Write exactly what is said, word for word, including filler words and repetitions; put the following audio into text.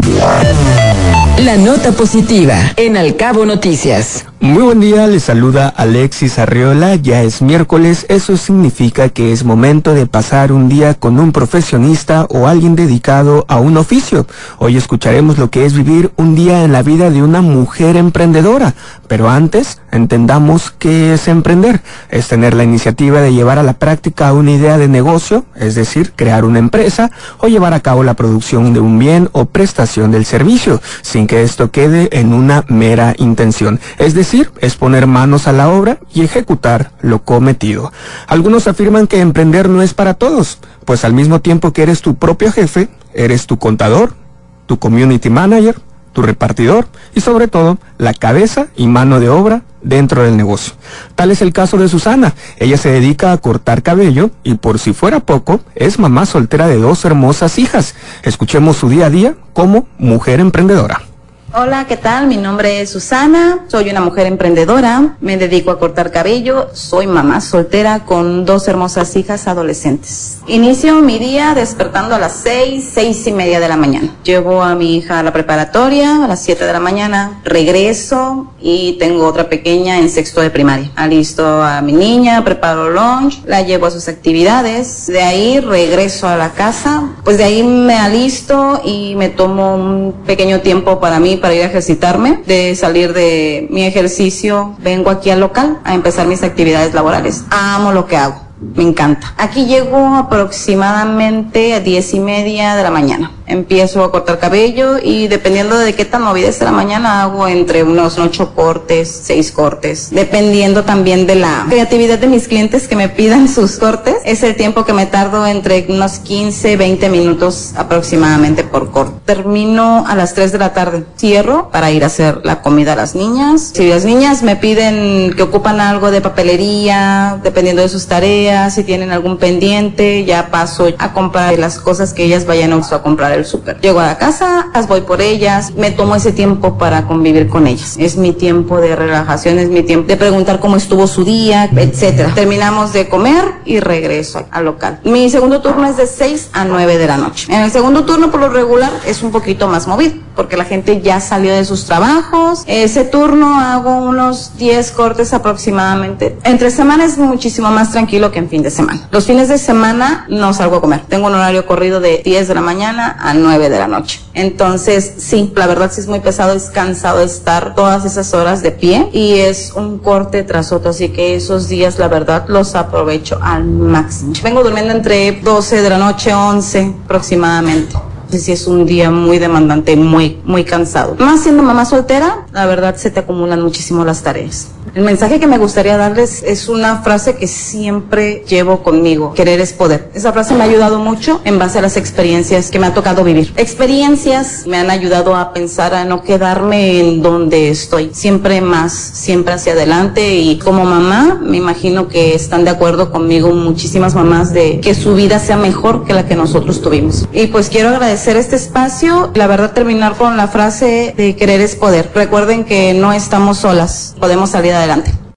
La nota positiva en Al Cabo Noticias. Muy buen día, les saluda Alexis Arriola. Ya es miércoles, eso significa que es momento de pasar un día con un profesionista o alguien dedicado a un oficio. Hoy escucharemos lo que es vivir un día en la vida de una mujer emprendedora. Pero antes, entendamos qué es emprender. Es tener la iniciativa de llevar a la práctica una idea de negocio, es decir, crear una empresa o llevar a cabo la producción de un bien o prestación del servicio, sin que esto quede en una mera intención. Es decir, es poner manos a la obra y ejecutar lo cometido. Algunos afirman que emprender no es para todos, pues al mismo tiempo que eres tu propio jefe, eres tu contador, tu community manager, tu repartidor y sobre todo la cabeza y mano de obra dentro del negocio. Tal es el caso de Susana. Ella se dedica a cortar cabello y por si fuera poco, es mamá soltera de dos hermosas hijas. Escuchemos su día a día como mujer emprendedora. Hola, ¿qué tal? Mi nombre es Susana, soy una mujer emprendedora, me dedico a cortar cabello, soy mamá soltera con dos hermosas hijas adolescentes. Inicio mi día despertando a las seis, seis y media de la mañana. Llevo a mi hija a la preparatoria a las siete de la mañana, regreso y tengo otra pequeña en sexto de primaria. Alisto a mi niña, preparo lunch, la llevo a sus actividades, de ahí regreso a la casa, pues de ahí me alisto y me tomo un pequeño tiempo para mí, para ir a ejercitarme. De salir de mi ejercicio, vengo aquí al local a empezar mis actividades laborales. Amo lo que hago, me encanta. Aquí llego aproximadamente a diez y media de la mañana. Empiezo a cortar cabello y dependiendo de qué tan movida esté la mañana, hago entre unos ocho cortes, seis cortes. Dependiendo también de la creatividad de mis clientes que me pidan sus cortes, es el tiempo que me tardo entre unos quince, veinte minutos aproximadamente por corte. Termino a las tres de la tarde. Cierro para ir a hacer la comida a las niñas. Si las niñas me piden que ocupan algo de papelería, dependiendo de sus tareas, si tienen algún pendiente, ya paso a comprar las cosas que ellas vayan a comprar el súper. Llego a la casa, las voy por ellas, me tomo ese tiempo para convivir con ellas. Es mi tiempo de relajación, es mi tiempo de preguntar cómo estuvo su día, etcétera. Terminamos de comer y regreso al local. Mi segundo turno es de seis a nueve de la noche. En el segundo turno, por lo regular, es un poquito más movido, porque la gente ya salió de sus trabajos. Ese turno hago unos diez cortes aproximadamente. Entre semana es muchísimo más tranquilo que en fin de semana. Los fines de semana no salgo a comer. Tengo un horario corrido de diez de la mañana a nueve de la noche. Entonces, sí, la verdad sí es muy pesado, es cansado estar todas esas horas de pie y es un corte tras otro, así que esos días, la verdad, los aprovecho al máximo. Vengo durmiendo entre doce de la noche, once aproximadamente. Sí, es un día muy demandante, muy, muy cansado. Más siendo mamá soltera, la verdad se te acumulan muchísimo las tareas. El mensaje que me gustaría darles es una frase que siempre llevo conmigo: querer es poder. Esa frase me ha ayudado mucho en base a las experiencias que me ha tocado vivir. Experiencias me han ayudado a pensar, a no quedarme en donde estoy. Siempre más, siempre hacia adelante. Y como mamá, me imagino que están de acuerdo conmigo muchísimas mamás de que su vida sea mejor que la que nosotros tuvimos. Y pues quiero agradecer este espacio. La verdad, terminar con la frase de querer es poder. Recuerden que no estamos solas, podemos salir adelante.